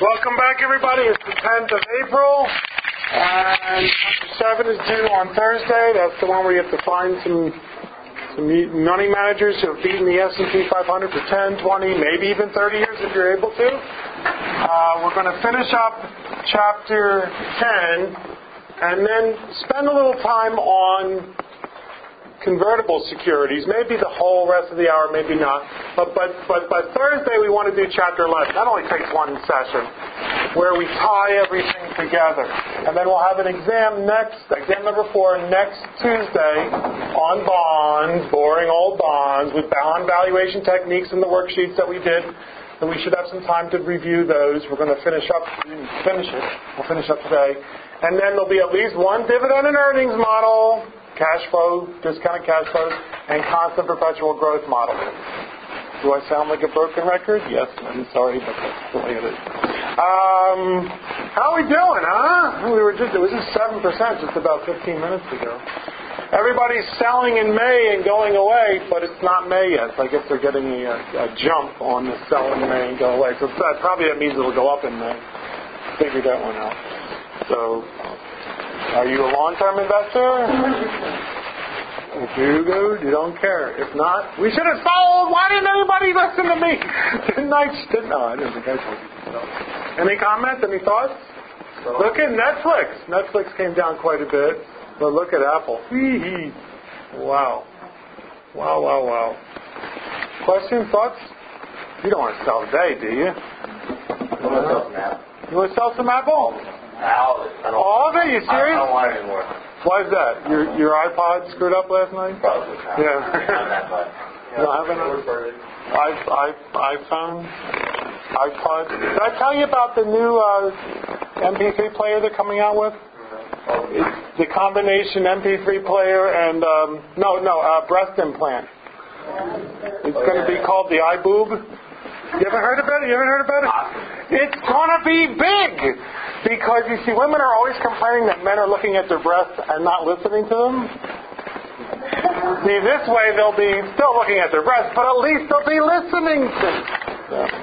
Welcome back, everybody. It's the 10th of April, and Chapter 7 is due on Thursday. That's the one where you have to find some money managers who have beaten the S&P 500 for 10, 20, maybe even 30 years if you're able to. We're going to finish up Chapter 10 and then spend a little time on convertible securities, maybe the whole rest of the hour, maybe not. But by Thursday, we want to do Chapter 11. That only takes one session, where we tie everything together. And then we'll have an exam number 4, next Tuesday on bonds, boring old bonds, with bond valuation techniques and the worksheets that we did. And we should have some time to review those. We're going to finish it. We'll finish up today. And then there'll be at least one dividend and earnings model, cash flow, discounted cash flows, and constant perpetual growth model. Do I sound like a broken record? Yes, I'm sorry, but that's the way it is. How are we doing, huh? It was just 7% just about 15 minutes ago. Everybody's selling in May and going away, but it's not May yet. So I guess they're getting a jump on the sell in May and go away. So probably that means it'll go up in May. Figured that one out. So, are you a long-term investor? If you do, you don't care. If not, we should have sold. Why didn't anybody listen to me? No, I didn't think I told you to sell. Any comments? Any thoughts? Look at Netflix. Netflix came down quite a bit. But look at Apple. Wow. Wow. Questions? Thoughts? You don't want to sell today, do you? I want to sell some Apple. You want to sell some Apple? All of it? You serious? I don't want it anymore. Why is that? Your iPod screwed up last night? Probably. Yeah. Not that much. You don't have an iPhone? iPod? Did I tell you about the new MP3 player they're coming out with? It's the combination MP3 player and breast implant. It's going to be called the iBoob. You ever heard about it? It's going to be big! Because, you see, women are always complaining that men are looking at their breasts and not listening to them. See, this way they'll be still looking at their breasts, but at least they'll be listening to them.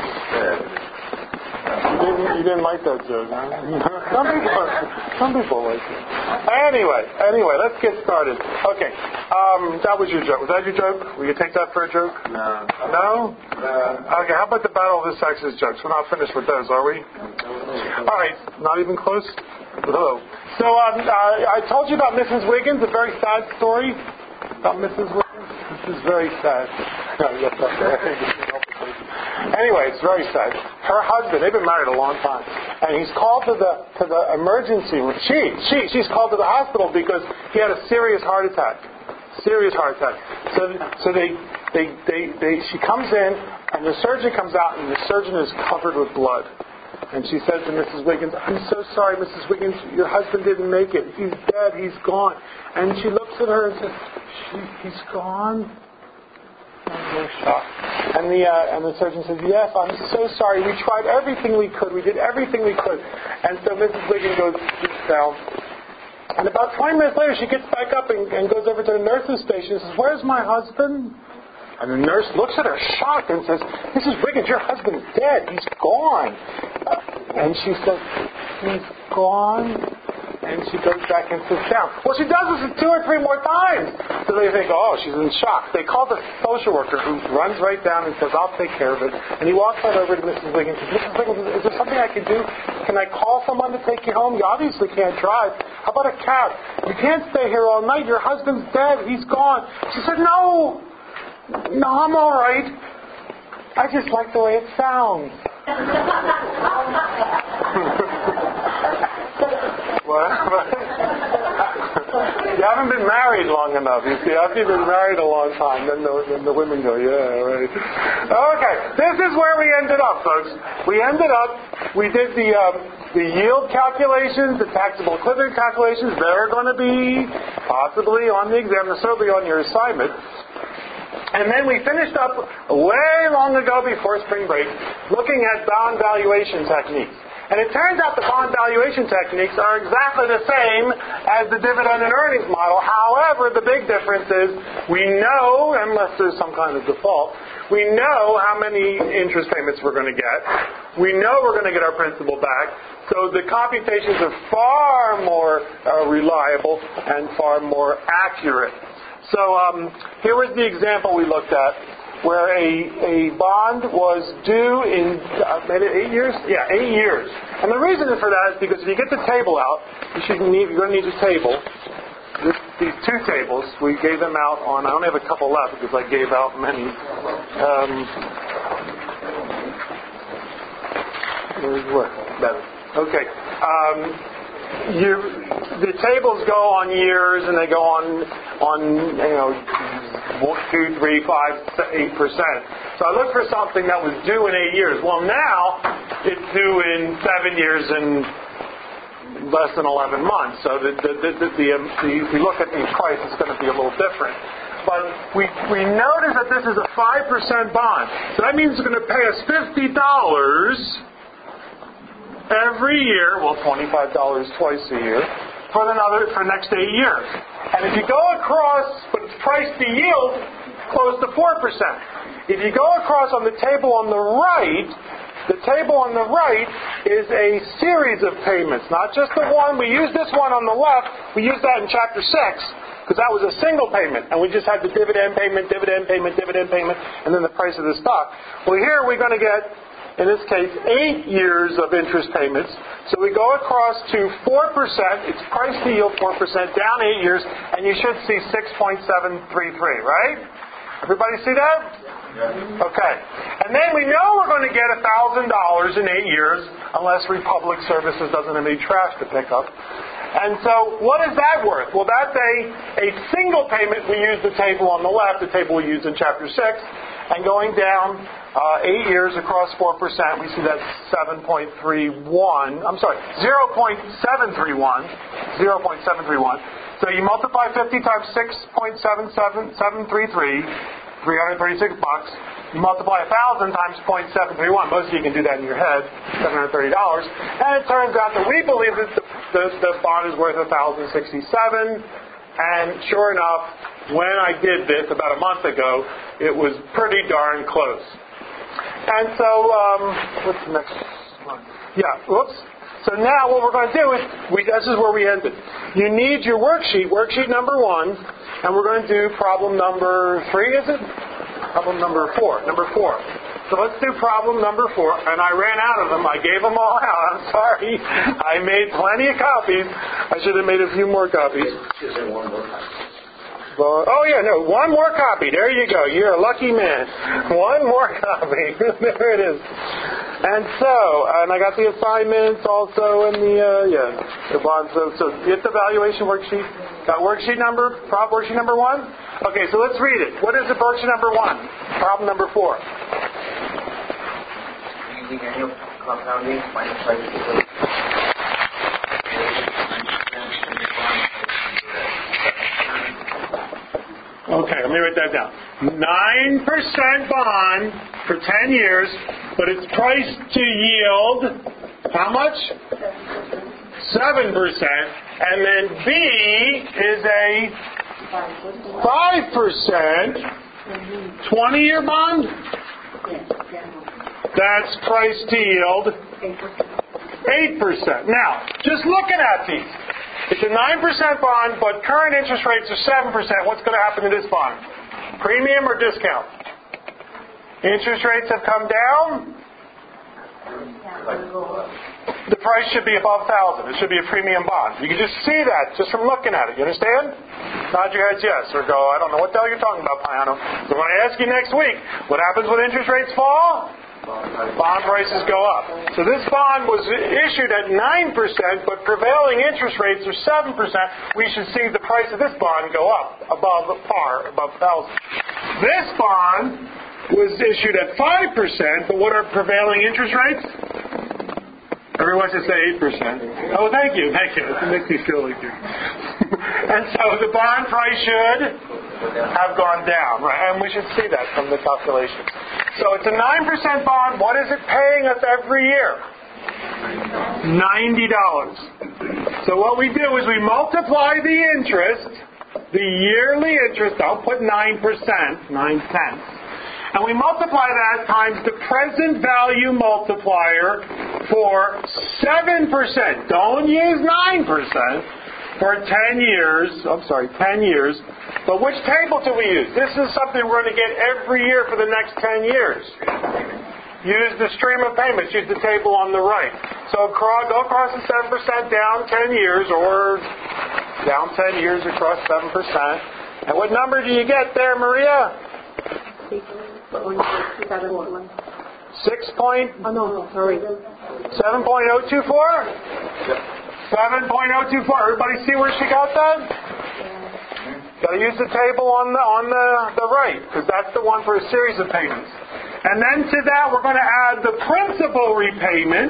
You didn't like that joke, huh? Some people like it. Anyway, let's get started. Okay, that was your joke. Was that your joke? Will you take that for a joke? No? Okay, how about the Battle of the Sexes jokes? We're not finished with those, are we? All right, not even close? Hello. So, I told you about Mrs. Wiggins, a very sad story about Mrs. Wiggins. This is very sad. Anyway, it's very sad. Her husband, they've been married a long time, and he's called to the emergency room. She's called to the hospital because he had a serious heart attack. So she comes in, and the surgeon comes out, and the surgeon is covered with blood. And she says to Mrs. Wiggins, "I'm so sorry, Mrs. Wiggins, your husband didn't make it. He's dead. He's gone." And she looks at her and says, "He's gone?" No shock. And the surgeon says, "Yes, I'm so sorry. We tried everything we could. We did everything we could." And so Mrs. Wiggins sits down. And about 20 minutes later, she gets back up and goes over to the nurse's station and says, "Where's my husband?" And the nurse looks at her shocked and says, "Mrs. Wiggins, your husband's dead. He's gone." And she says, "He's gone?" And she goes back and sits down. Well, she does this 2 or 3 more times. So they think, oh, she's in shock. They call the social worker who runs right down and says, "I'll take care of it." And he walks right over to Mrs. Wiggins and says, "Mrs. Wiggins, is there something I can do? Can I call someone to take you home? You obviously can't drive. How about a cab? You can't stay here all night. Your husband's dead. He's gone." She said, No, I'm all right. I just like the way it sounds." What? You haven't been married long enough. You see, after you've been married a long time, then the women go, "Yeah, right." Okay, this is where we ended up, folks. We did the yield calculations, the taxable equivalent calculations. They're going to be possibly on the exam, they're certainly on your assignment. And then we finished up way long ago before spring break looking at bond valuation techniques. And it turns out the bond valuation techniques are exactly the same as the dividend and earnings model. However, the big difference is we know, unless there's some kind of default, We know how many interest payments we're going to get. We know we're going to get our principal back. So the computations are far more reliable and far more accurate. So here was the example we looked at, where a bond was due in 8 years? Yeah, 8 years. And the reason for that is because if you get the table out, you're going to need your table. These two tables, we gave them out on, I only have a couple left because I gave out many. Okay. The tables go on years, and they go on 2, 3, 5, 8%. So I looked for something that was due in 8 years. Well, now it's due in 7 years and less than 11 months. So if we look at the price, it's going to be a little different. But we notice that this is a 5% bond. So that means it's going to pay us $50 every year, well, $25 twice a year, for the next 8 years. And if you go across, but it's priced to yield close to 4%. If you go across on the table on the right, the table on the right is a series of payments, not just the one. We used this one on the left. We used that in chapter 6 because that was a single payment, and we just had the dividend payment, and then the price of the stock. Well, here we're going to get, in this case, 8 years of interest payments. So we go across to 4%. It's priced to yield 4%, down 8 years, and you should see 6.733, right? Everybody see that? Okay. And then we know we're going to get $1,000 in 8 years, unless Republic Services doesn't have any trash to pick up. And so what is that worth? Well, that's a single payment. We use the table on the left, the table we used in chapter 6. And going down 8 years across 4%, we see that 0.731. So you multiply 50 times 6.733, $336. You multiply 1,000 times 0.731. Most of you can do that in your head, $730. And it turns out that we believe that the bond is worth $1,067. And sure enough, when I did this about a month ago, it was pretty darn close. And so, what's the next one? Yeah, whoops. So now what we're going to do is, this is where we ended. You need your worksheet number 1, and we're going to do problem number 3, is it? Problem number 4. So let's do problem number 4. And I ran out of them. I gave them all out. I'm sorry. I made plenty of copies. I should have made a few more copies. One more copy. There you go. You're a lucky man. One more copy. There it is. And I got the assignments also and the bond. So get the valuation worksheet. Got worksheet number 1? Okay, so let's read it. What is the worksheet number 1? Problem number 4. Using annual compounding, minus price of yield. Okay, let me write that down. 9% bond for 10 years, but it's priced to yield how much? 7%. And then B is a 5% 20-year bond. That's priced to yield 8%. Now, just looking at these. It's a 9% bond, but current interest rates are 7%. What's going to happen to this bond? Premium or discount? Interest rates have come down. The price should be above 1,000. It should be a premium bond. You can just see that just from looking at it. You understand? Nod your heads yes, or go, I don't know what the hell you're talking about, Piano. So when I ask you next week, what happens when interest rates fall? Bond prices go up. So this bond was issued at 9%, but prevailing interest rates are 7%. We should see the price of this bond go up above par, above 1,000. This bond was issued at 5%, but what are prevailing interest rates? Everyone should say 8%. Oh, thank you. It makes me feel like you. And so the bond price should have gone down, right? And we should see that from the calculations. So it's a 9% bond. What is it paying us every year? $90. So what we do is we multiply the interest, the yearly interest. I'll put 9%, 9 cents. And we multiply that times the present value multiplier for 7%. Don't use 9%. For 10 years. 10 years. But which table do we use? This is something we're going to get every year for the next 10 years. Use the stream of payments. Use the table on the right. So go across the 7% down 10 years, or down 10 years across 7%. And what number do you get there, Maria? 7.024? 7.024. Everybody see where she got that? Got to use the table on the right, because that's the one for a series of payments. And then to that, we're going to add the principal repayment.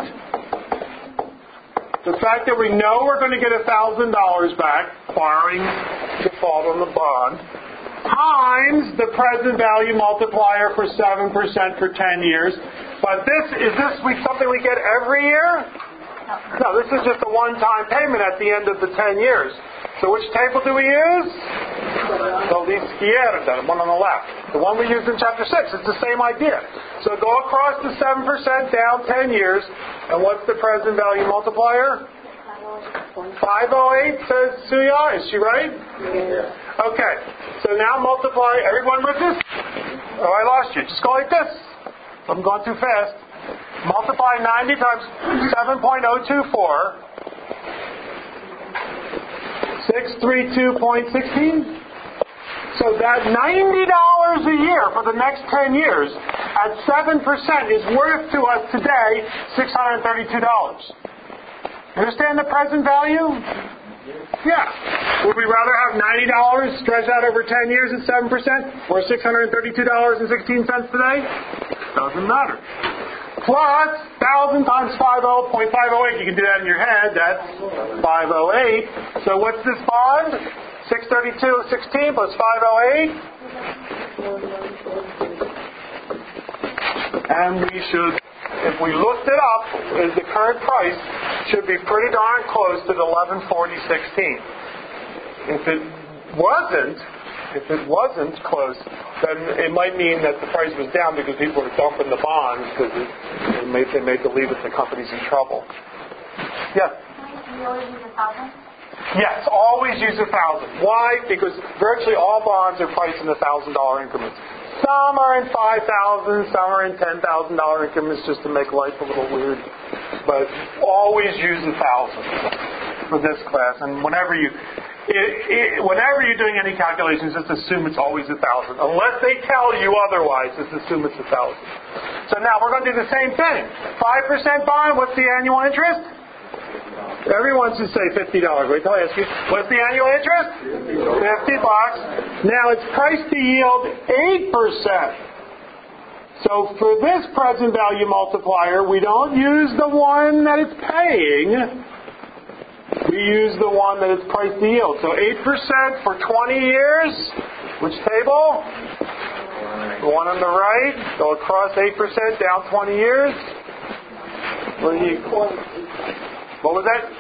The fact that we know we're going to get $1,000 back, barring default on the bond, times the present value multiplier for 7% for 10 years. But is this something we get every year? No, this is just a one-time payment at the end of the 10 years. So which table do we use? So the izquierda, the one on the left. The one we used in chapter 6. It's the same idea. So go across the 7% down 10 years. And what's the present value multiplier? 508, says Suya. Is she right? Yeah. Okay. So now multiply. Everyone with this? Oh, I lost you. Just go like this. I'm going too fast. Multiply 90 times 7.024. 632.16. So that $90 a year for the next 10 years at 7% is worth to us today $632. Understand the present value? Yeah. Would we rather have $90 stretched out over 10 years at 7% or $632.16 today? Doesn't matter. Plus 1,000 times 50.508. You can do that in your head. That's 508. So what's this bond? 632.16 plus 508. And we should, if we looked it up, is the current price should be pretty darn close to the 1140.16. If it wasn't close, then it might mean that the price was down because people were dumping the bonds because they made believe that the company's in trouble. Yeah? Do you always use 1,000? Yes, always use 1,000. Why? Because virtually all bonds are priced in $1,000 increments. Some are in $5,000, some are in $10,000 increments just to make life a little weird. But always use 1,000 for this class. And whenever you're doing any calculations, just assume it's always 1,000. Unless they tell you otherwise, just assume it's 1,000. So now we're going to do the same thing. 5% bond, what's the annual interest? Everyone should say $50. Wait till I ask you. What's the annual interest? $50. Now it's priced to yield 8%. So for this present value multiplier, we don't use the one that it's paying. We use the one that it's priced to yield. So 8% for 20 years. Which table? The one on the right. Go across 8% down 20 years. What was that?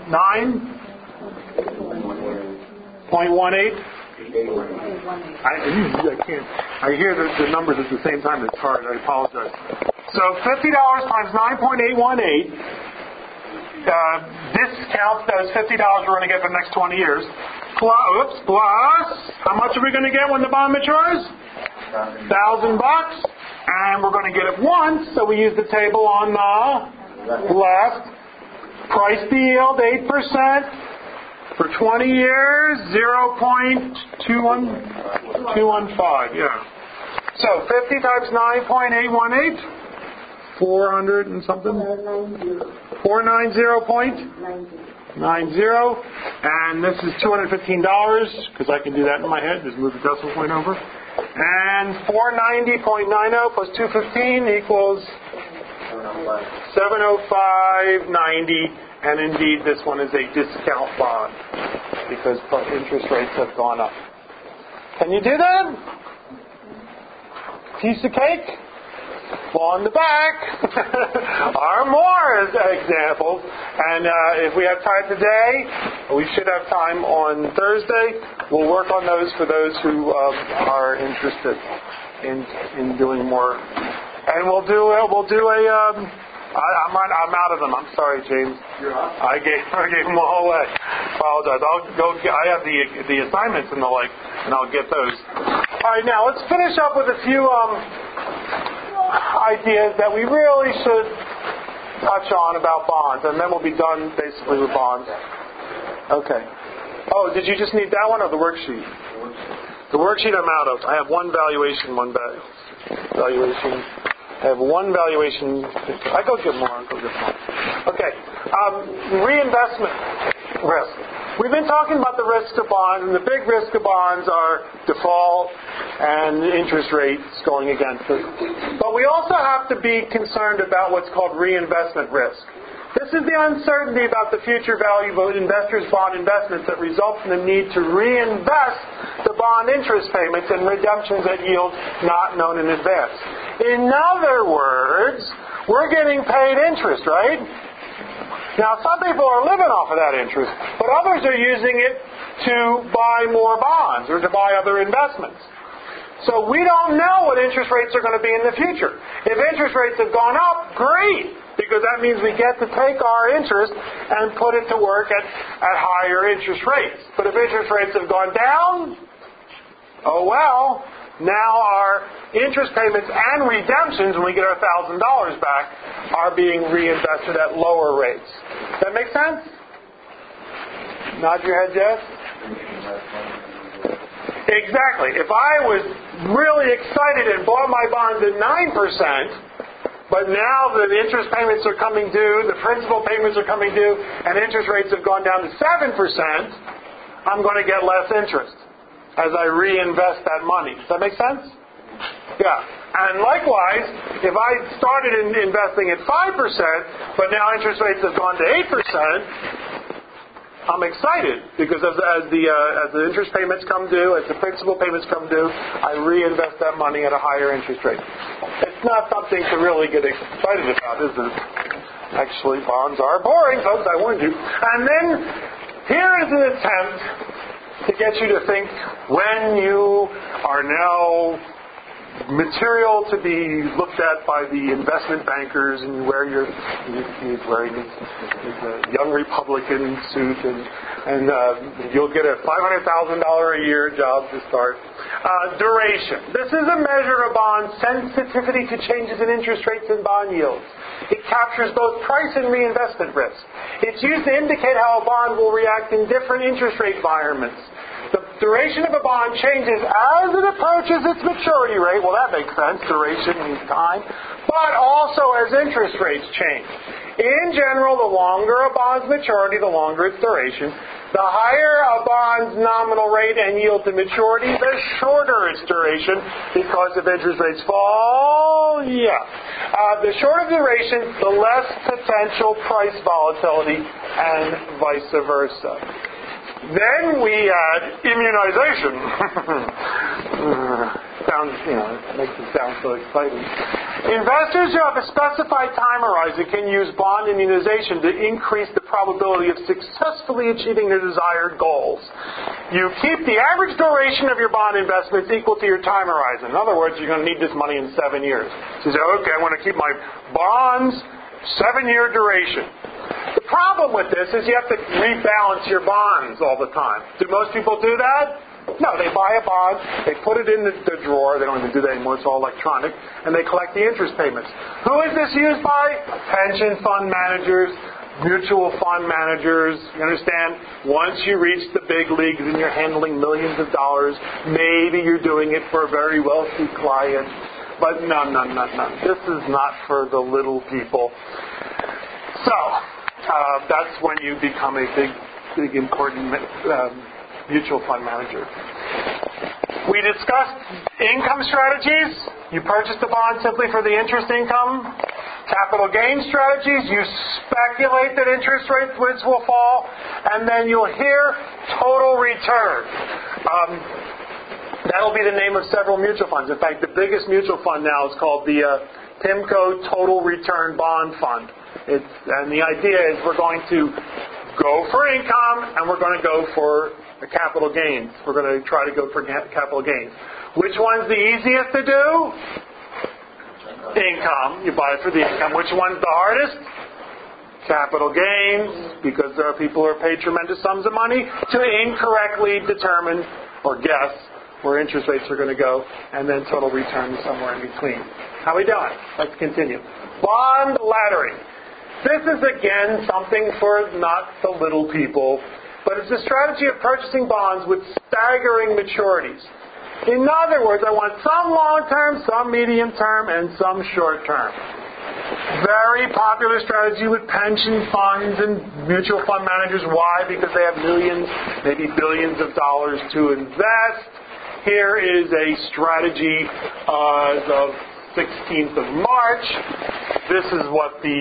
9.18? I can't. I hear the numbers at the same time. It's hard. I apologize. So $50 times 9.818. This counts those $50 we're going to get for the next 20 years. Plus, how much are we going to get when the bond matures? $1,000. And we're going to get it once, so we use the table on the left. Price to yield 8%. For 20 years, 0.215. Yeah. So 50 times 9.818, 400 and something. 490.90. And this is $215 because I can do that in my head. Just move the decimal point over. And 490.90 plus 215 equals 705.90. And indeed, this one is a discount bond because interest rates have gone up. Can you do that? Piece of cake? Well, in the back are more examples. And if we have time today, we should have time on Thursday. We'll work on those for those who are interested. in doing more. And we'll do a. I'm out of them. I'm sorry, James. You're off? I gave them all away. Apologize. I'll go. I have the assignments and the like, and I'll get those. All right. Now let's finish up with a few ideas that we really should touch on about bonds, and then we'll be done basically with bonds. Okay. Oh, did you just need that one or the worksheet? The worksheet I'm out of. I have one valuation, valuation. I have one valuation. I go get more. Okay. Reinvestment risk. We've been talking about the risks of bonds, and the big risk of bonds are default and interest rates going against it. But we also have to be concerned about what's called reinvestment risk. This is the uncertainty about the future value of investors' bond investments that results in the need to reinvest the bond interest payments and redemptions at yields not known in advance. In other words, we're getting paid interest, right? Now, some people are living off of that interest, but others are using it to buy more bonds or to buy other investments. So we don't know what interest rates are going to be in the future. If interest rates have gone up, great, because that means we get to take our interest and put it to work at higher interest rates. But if interest rates have gone down, oh well, now our interest payments and redemptions, when we get our $1,000 back, are being reinvested at lower rates. Does that make sense? Nod your head, yes? Exactly. If I was really excited and bought my bonds at 9%, but now the interest payments are coming due, the principal payments are coming due, and interest rates have gone down to 7%, I'm going to get less interest as I reinvest that money. Does that make sense? Yeah. And likewise, if I started investing at 5%, but now interest rates have gone to 8%, I'm excited because as the interest payments come due, as the principal payments come due, I reinvest that money at a higher interest rate. It's not something to really get excited about, is it? Actually, bonds are boring, folks, I warned you. And then here is an attempt to get you to think when you are now material to be looked at by the investment bankers, and he's wearing his young Republican suit, and you'll get a $500,000 a year job to start. Duration. This is a measure of bond sensitivity to changes in interest rates and bond yields. It captures both price and reinvestment risk. It's used to indicate how a bond will react in different interest rate environments. The duration of a bond changes as it approaches its maturity rate. Well, that makes sense. Duration means time. But also as interest rates change. In general, the longer a bond's maturity, the longer its duration. The higher a bond's nominal rate and yield to maturity, the shorter its duration, because if interest rates fall, the shorter duration, the less potential price volatility, and vice versa. Then we add immunization. Makes it sound so exciting. Investors who have a specified time horizon can use bond immunization to increase the probability of successfully achieving their desired goals. You keep the average duration of your bond investments equal to your time horizon. In other words, you're going to need this money in 7 years. So you say, okay, I want to keep my bonds 7-year duration. The problem with this is you have to rebalance your bonds all the time. Do most people do that? No, they buy a bond, they put it in the drawer, they don't even do that anymore, it's all electronic, and they collect the interest payments. Who is this used by? Pension fund managers, mutual fund managers. You understand? Once you reach the big leagues and you're handling millions of dollars, maybe you're doing it for a very wealthy client. But no. This is not for the little people. So, that's when you become a big important mutual fund manager. We discussed income strategies. You purchase the bond simply for the interest income. Capital gain strategies. You speculate that interest rates will fall. And then you'll hear total return. That'll be the name of several mutual funds. In fact, the biggest mutual fund now is called the PIMCO Total Return Bond Fund. And the idea is we're going to go for income and we're going to go for capital gains. We're going to try to go for capital gains. Which one's the easiest to do? Income. You buy it for the income. Which one's the hardest? Capital gains, because there are people who are paid tremendous sums of money to incorrectly determine or guess where interest rates are going to go, and then total return is somewhere in between. How are we doing? Let's continue. Bond laddering. This is again something for not the little people, but it's a strategy of purchasing bonds with staggering maturities. In other words, I want some long-term, some medium-term, and some short-term. Very popular strategy with pension funds and mutual fund managers. Why? Because they have millions, maybe billions of dollars to invest. Here is a strategy as of 16th of March. This is what the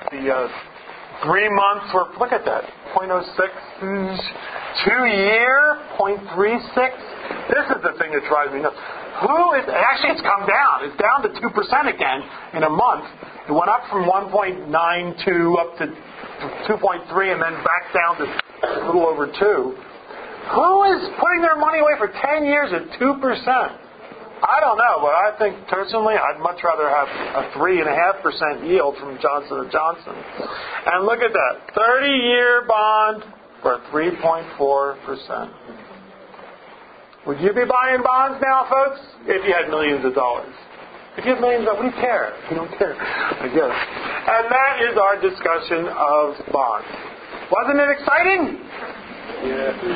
3 months were. Look at that, 0.06. 2 year, 0.36. This is the thing that drives me nuts. Actually, it's come down. It's down to 2% again in a month. It went up from 1.92 up to 2.3 and then back down to a little over 2. Who is putting their money away for 10 years at 2%? I don't know, but I think personally I'd much rather have a 3.5% yield from Johnson & Johnson. And look at that, 30-year bond for 3.4%. Would you be buying bonds now, folks, if you had millions of dollars? If you have millions of dollars, what do you care? You don't care, I guess. And that is our discussion of bonds. Wasn't it exciting? Yeah.